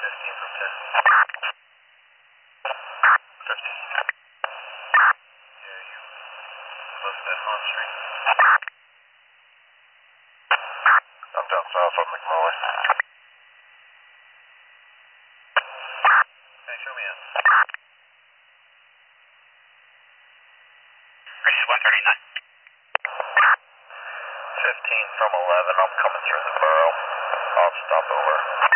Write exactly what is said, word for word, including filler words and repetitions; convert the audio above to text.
fifteen from ten. fifteen. Yeah, you close that on street. I'm down south on McMullen. Hey, show me in. Race one thirty-nine. fifteen from eleven, I'm coming through the borough. I'll stop over.